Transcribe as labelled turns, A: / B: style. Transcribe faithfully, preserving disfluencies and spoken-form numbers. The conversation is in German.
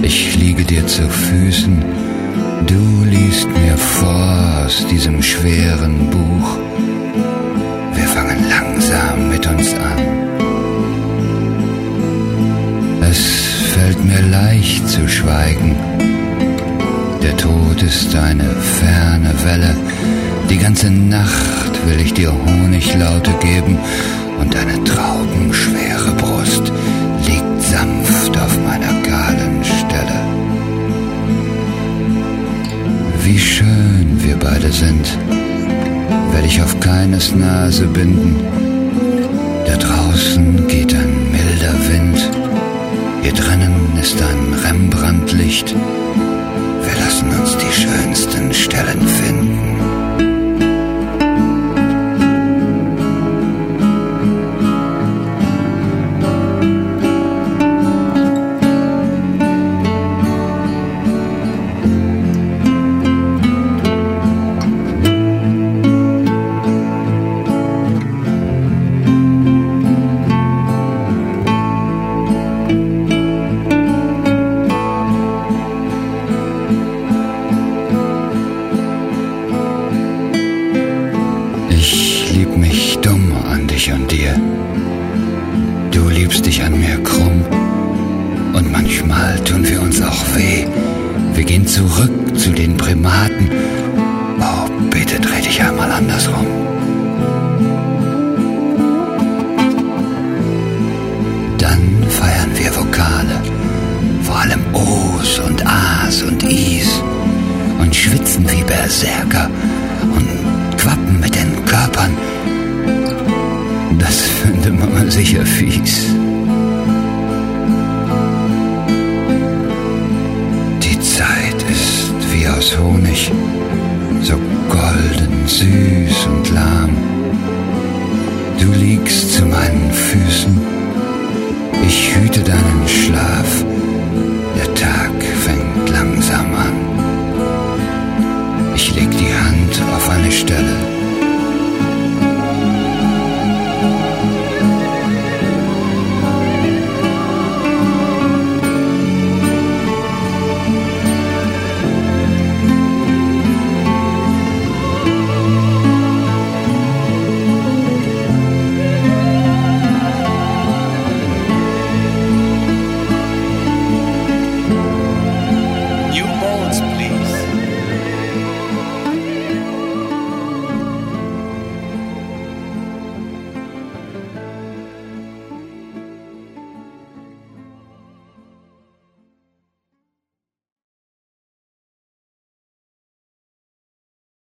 A: Ich liege dir zu Füßen, du liest mir vor aus diesem schweren Buch. Wir fangen langsam mit uns an. Es fällt mir leicht zu schweigen. Der Tod ist eine ferne Welle. Die ganze Nacht will ich dir Honiglaute geben und deine traubenschwere Brust liegt sanft auf meiner kahlen Stelle. Wie schön wir beide sind, werde ich auf keines Nase binden. Da draußen geht ein milder Wind, hier drinnen ist ein Rembrandtlicht. Wir lassen uns die schönsten Stellen finden. Und dir. Du liebst dich an mir krumm und manchmal tun wir uns auch weh. Wir gehen zurück zu den Primaten. Oh, bitte dreh dich einmal andersrum. Dann feiern wir Vokale, vor allem O's und A's und I's und schwitzen wie Berserker und quappen mit den Körpern. Das finde Mama sicher fies. Die Zeit ist wie aus Honig, so golden, süß und lahm. Du liegst zu meinen Füßen, ich hüte deinen Schlaf.